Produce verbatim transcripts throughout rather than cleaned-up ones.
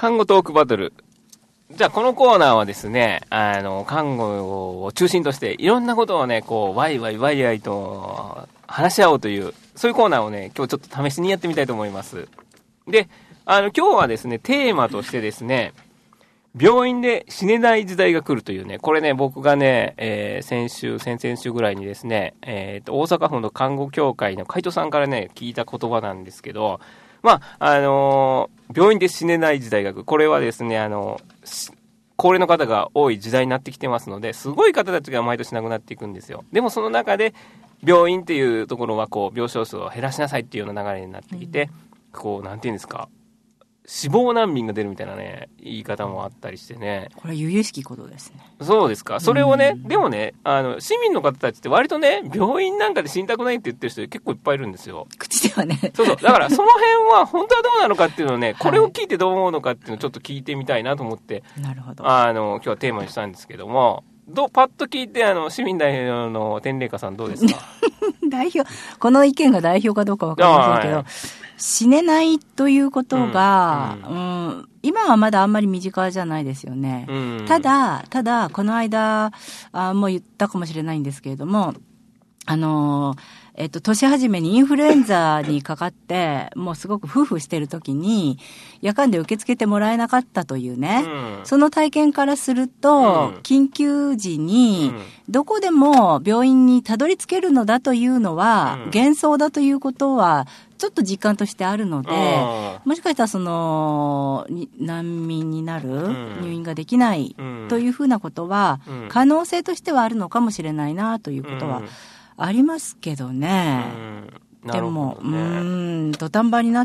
看護トークバトル。じゃあこのコーナーはですね、あの看護を中心としていろんなことをね、こうワイワイワイワイと話し合おうというそういうコーナーをね、今日ちょっと試しにやってみたいと思います。で、あの今日はですね、テーマとしてですね、病院で死ねない時代が来るというね、これね、僕がね、えー、先週、先々週ぐらいにですね、えーと、大阪府の看護協会の会長さんからね、聞いた言葉なんですけど、まあ、あのー、病院で死ねない時代が来る。これはですね、あの、高齢の方が多い時代になってきてますので、すごい方たちが毎年亡くなっていくんですよ。でもその中で、病院っていうところは、こう、病床数を減らしなさいっていうような流れになってきて、うん、こう、なんていうんですか、死亡難民が出るみたいなね、言い方もあったりしてね。 これ、由々しきことですね。 そうですか。それをね、でもね、あの、市民の方たちって割とね、病院なんかで死にたくないって言ってる人結構いっぱいいるんですよ。 口ではね。 そうそう。だから、その辺は本当はどうなのかっていうのをね、これを聞いてどう思うのかっていうのをちょっと聞いてみたいなと思って、 なるほど。 あの、今日はテーマにしたんですけども、どう、パッと聞いて、あの、市民代表の天霊華さんどうですか？ 代表、この意見が代表かどうかわかりませんけど、はい、死ねないということが、うんうんうん、今はまだあんまり身近じゃないですよね。うん、ただ、ただ、この間、あもう言ったかもしれないんですけれども、あのー、えっと、年始めにインフルエンザにかかって、もうすごく夫婦してる時に、夜間で受け付けてもらえなかったというね、うん、その体験からすると、うん、緊急時に、どこでも病院にたどり着けるのだというのは、うん、幻想だということは、ちょっと実感としてあるので、もしかしたらその、難民になる、うん、入院ができないというふうなことは、うん、可能性としてはあるのかもしれないなということは、うんありますけどね。うん、でも、うーん、土壇場になって、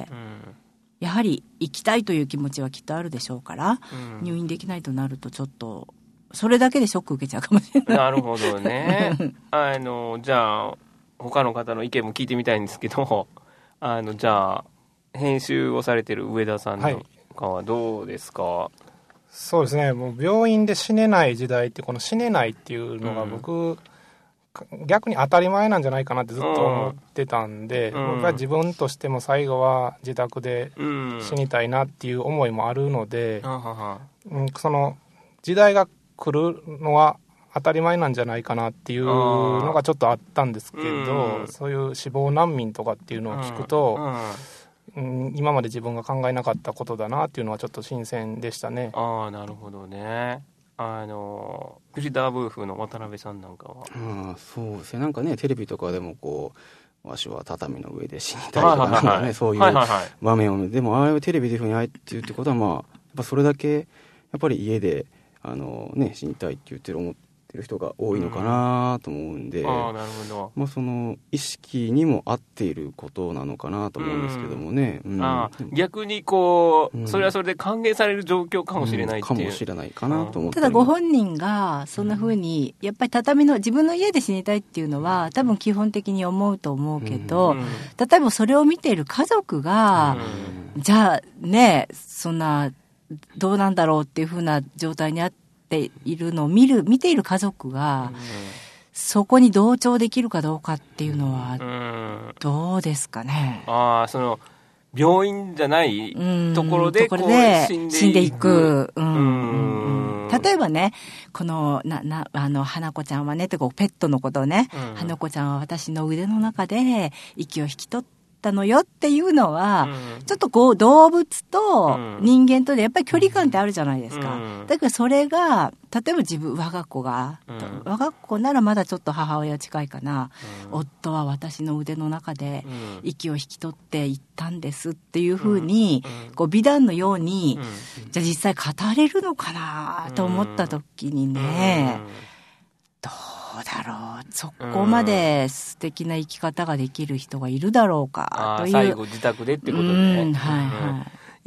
うん、やはり生きたいという気持ちはきっとあるでしょうから、うん、入院できないとなるとちょっと、それだけでショック受けちゃうかもしれない。 なるほどね。あの、じゃあ、他の方の意見も聞いてみたいんですけど、あの、じゃあ、編集をされている上田さんなんかはどうですか？はい、 そうですね。もう病院で死ねない時代って、この死ねないっていうのが僕、うん逆に当たり前なんじゃないかなってずっと思ってたんで、うん、僕は自分としても最後は自宅で死にたいなっていう思いもあるので、うん、その時代が来るのは当たり前なんじゃないかなっていうのがちょっとあったんですけど、そういう死亡難民とかっていうのを聞くと、うん、今まで自分が考えなかったことだなっていうのはちょっと新鮮でしたね。 ああ、なるほどね。あのフリダーブーフの渡辺さんなんかは、 あそうですね、なんかねテレビとかでもこうわしは畳の上で死にたいとかなんか、ね、そういう場面を、はいはいはい、でもああいうテレビでいうふうにあえて言うってことは、まあ、やっぱそれだけやっぱり家であの、ね、死にたいって言ってる思ってる人が多いのかなと思うんで、うん、あなるほど、まあ、その意識にも合っていることなのかなと思うんですけどもね、 うんうん、あ逆にこう、うん、それはそれで歓迎される状況かもしれないっていう、うん、 かもしれないかなと思って、 ただご本人がそんな風にやっぱり畳の自分の家で死にたいっていうのは多分基本的に思うと思うけど、うん、例えばそれを見ている家族が、うん、じゃあねそんなどうなんだろうっていう風な状態にあってているのを見る見ている家族が、うん、そこに同調できるかどうかっていうのはどうですかね。 うん、ああその病院じゃないところでこう死んでいく、 死んでいく、うんうんうん、例えばねこのななあの花子ちゃんはねってこうペットのことをね、うん、花子ちゃんは私の腕の中で息を引き取ってたのよっていうのは、うん、ちょっとこう動物と人間とでやっぱり距離感ってあるじゃないですか、うん、だからそれが例えば自分我が子が、うん、我が子ならまだちょっと母親近いかな、うん、夫は私の腕の中で息を引き取っていったんですっていうふうに、うん、こう美談のように、うん、じゃあ実際語れるのかなと思った時にね、うん、どうだろうそこまで素敵な生き方ができる人がいるだろうかという、 最後自宅でってことで、 うんはいはい、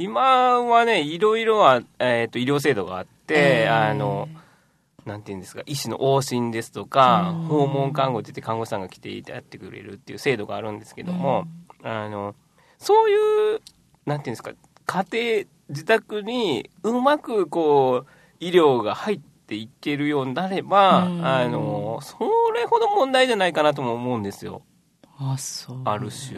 今はねいろいろは、えー、と医療制度があって、えー、あのなんていうんですか医師の往診ですとか、うん、訪問看護って言って看護師さんが来てやってくれるっていう制度があるんですけども、うん、あのそういうなんていうんですか家庭自宅にうまくこう医療が入っていけるようになれば、うん、あのそれほど問題じゃないかなとも思うんですよ。 あそうある種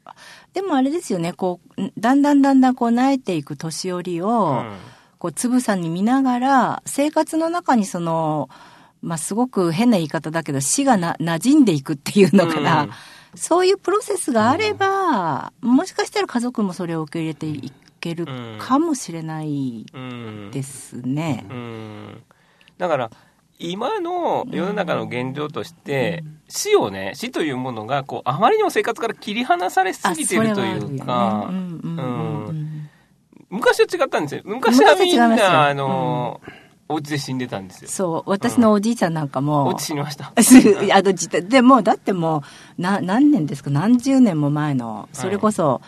でもあれですよね、こうだんだんだんだんこう慣れていく年寄りを、うん、こうつぶさに見ながら生活の中にその、まあ、すごく変な言い方だけど死がな馴染んでいくっていうのかな、うん、そういうプロセスがあれば、うん、もしかしたら家族もそれを受け入れていけるかもしれないですね、うんうん、 だから今の世の中の現状として、うん、死をね、死というものがこうあまりにも生活から切り離されすぎているというか、昔は違ったんですよ。昔はみんなあの、うん、お家で死んでたんですよ。 そう、私のおじいちゃんなんかも、 うん、お家死にました。 あのでもだってもうな何年ですか、何十年も前の、それこそ、はい、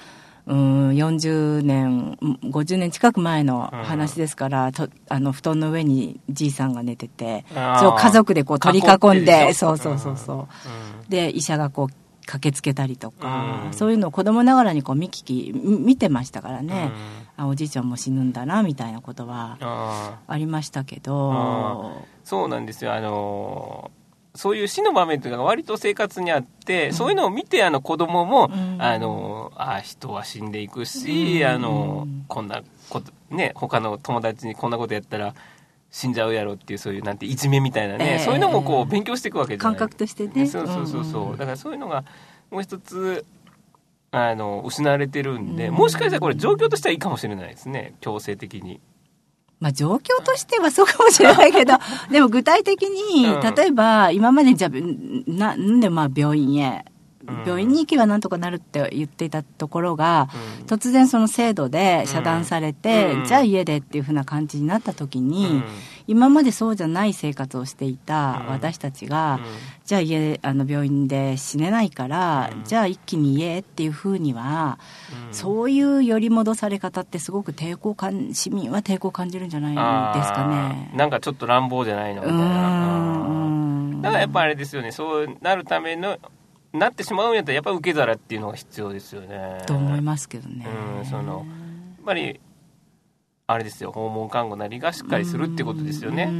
うんよんじゅうねんごじゅうねん近く前の話ですから、うん、とあの布団の上にじいさんが寝てて、そう家族でこう取り囲んで、そうそうそうそう、うん、で医者がこう駆けつけたりとか、うん、そういうのを子供ながらにこう見聞き見てましたからね、うん、あおじいちゃんも死ぬんだなみたいなことはありましたけど、 そうなんですよ。あのーそういう死の場面というのが割と生活にあって、うん、そういうのを見てあの子供も、うん、あのあ人は死んでいくし、うん、あのこんなこと、ね、他の友達にこんなことやったら死んじゃうやろっていう、そういうなんていじめみたいなね、えー、そういうのもこう勉強していくわけじゃない、 感覚としてね。 そうそうそうそう、うん、だからそういうのがもう一つあの失われてるんで、うん、もしかしたらこれ状況としてはいいかもしれないですね、強制的に。 まあ、状況としてはそうかもしれないけどでも具体的に、うん、例えば今までじゃななんでまあ病院へ、うん、病院に行けばなんとかなるって言っていたところが、うん、突然その制度で遮断されて、うん、じゃあ家でっていうふうな感じになった時に、うん、今までそうじゃない生活をしていた私たちが、うん、じゃあ家あの病院で死ねないから、うん、じゃあ一気に家っていうふうには、うん、そういう寄り戻され方ってすごく抵抗感、市民は抵抗感じるんじゃないですかね。 なんかちょっと乱暴じゃないのみたいな。だからやっぱあれですよね、そうなるためのなってしまうんやったらやっぱり受け皿っていうのが必要ですよね。 と思いますけどね。 うん、そのやっぱりあれですよ、訪問看護なりがしっかりするってことですよね。うん、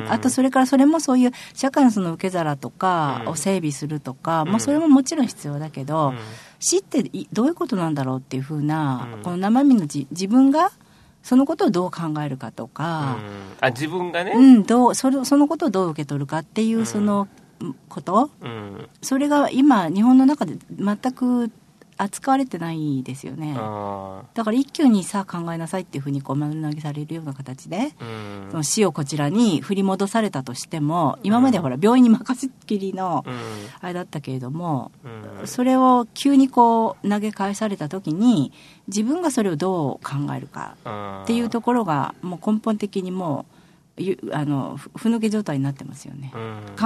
あとそれからそれもそういう社会のその受け皿とかを整備するとか、うん、まあ、それももちろん必要だけど、うん、死ってどういうことなんだろうっていうふうな、うん、この生身のじ自分がそのことをどう考えるかとか、 うん、あ自分がね、 うん、どうそれそのことをどう受け取るかっていうそのこと、うん、それが今日本の中で全く扱われてないですよね。だから一挙にさあ考えなさいっていうふうにこう丸投げされるような形で、うん、その死をこちらに振り戻されたとしても、今まではほら病院に任せっきりのあれだったけれども、うん、それを急にこう投げ返された時に自分がそれをどう考えるかっていうところがもう根本的にもうあのふぬけ状態になってますよね、うん、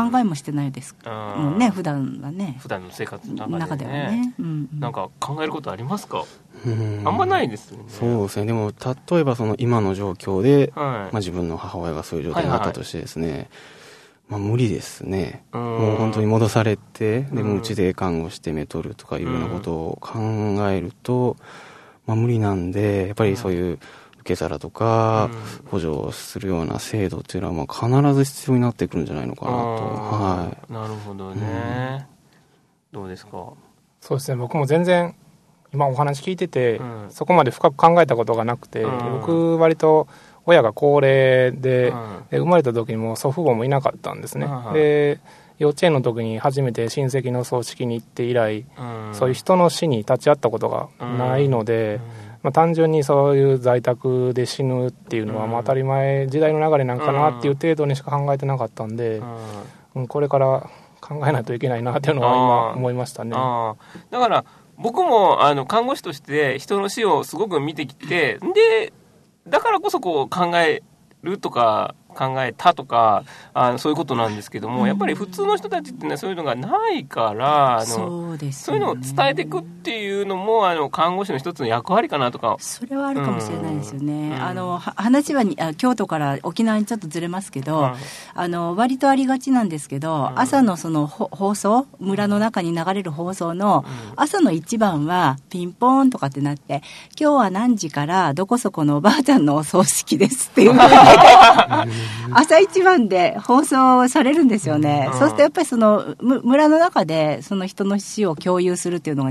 考えもしてないですもんね、普段はね、 普段の生活の中で、ね、 中ではね、うんうん、 なんか考えることありますか？うんあんまないですよね。 そうですね。でも例えばその今の状況で、はいまあ、自分の母親がそういう状態になったとしてですね、はいはいまあ、無理ですね。うもう本当に戻されてでもうちで看護して目取るとかいうようなことを考えると、まあ、無理なんでやっぱりそういう受け皿とか補助するような制度っていうのはまあ必ず必要になってくるんじゃないのかなと、はい、なるほどね、うん、どうですか？ そうですね、僕も全然今お話聞いてて、うん、そこまで深く考えたことがなくて、うん、僕割と親が高齢 で,、うん、で生まれた時にもう祖父母もいなかったんですね、うん、で幼稚園の時に初めて親戚の葬式に行って以来、うん、そういう人の死に立ち会ったことがないので、うんまあ、単純にそういう在宅で死ぬっていうのはまあ当たり前、時代の流れなんかなっていう程度にしか考えてなかったんで、うん、これから考えないといけないなっていうのは今思いましたね。 あだから僕もあの看護師として人の死をすごく見てきて、でだからこそこう考えるとか考えたとかあのそういうことなんですけども、うん、やっぱり普通の人たちって、ね、そういうのがないからあのそうですね、 そういうのを伝えていくっていうのもあの看護師の一つの役割かなとか。 それはあるかもしれないですよね、うん、あの話はにあ京都から沖縄にちょっとずれますけど、うん、あの割とありがちなんですけど、うん、朝のその放送村の中に流れる放送の朝の一番はピンポーンとかってなって今日は何時からどこそこのおばあちゃんのお葬式ですっていう朝一番で放送されるんですよね、うん、そうするとやっぱりその村の中でその人の死を共有するっていうのが日常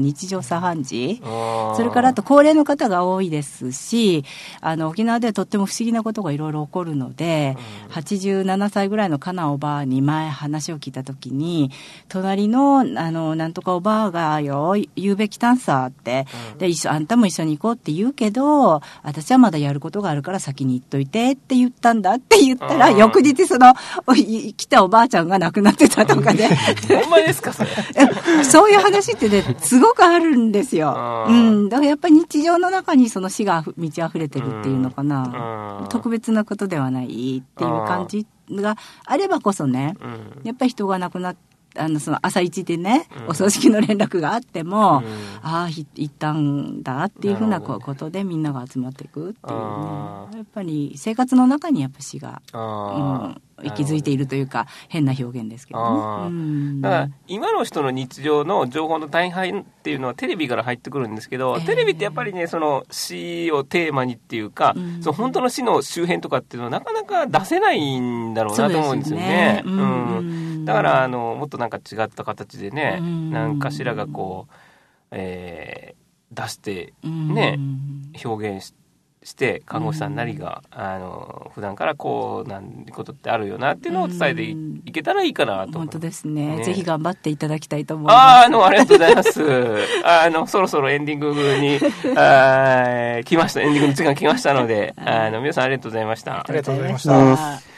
茶飯事、それからあと高齢の方が多いですし、あの沖縄ではとっても不思議なことがいろいろ起こるので、うん、はちじゅうななさいぐらいのカナおばあに前話を聞いたときに、隣のあのなんとかおばあがよ言うべきたんさって、うん、で一緒あんたも一緒に行こうって言うけど、私はまだやることがあるから先に行っといてって言ったんだって言ったら、翌日その来たおばあちゃんが亡くなってたとかね。 ほんまですかそれ。 そういう話ってねすごくあるんですよ。うん、だからやっぱり日常の中にその死が満ち溢れてるっていうのかな、特別なことではないっていう感じがあればこそね、やっぱり人が亡くなってあのその朝一でね、うん、お葬式の連絡があっても、うん、ああ行ったんだっていうふうなことでみんなが集まっていくっていうね、やっぱり生活の中にやっぱ死が、うん、息づいているというか変な表現ですけどね、うん、 だから今の人の日常の情報の大半っていうのはテレビから入ってくるんですけど、えー、テレビってやっぱりねその死をテーマにっていうか、うん、その本当の死の周辺とかっていうのはなかなか出せないんだろうなと思うんですよね。うんうん、だからあのもっとなんか違った形でね、うん、何かしらがこう、えー、出してね、うん、表現してして看護師さんなりが、うん、あの普段からこうなんことってあるよなっていうのを伝えて い,、うん、いけたらいいかなと。 本当ですね、ね、ぜひ頑張っていただきたいと思います。 ああのありがとうございますあのそろそろエンディングにあ来ましたエンディングの時間来ましたのであの皆さんありがとうございました。 ありがとうございました。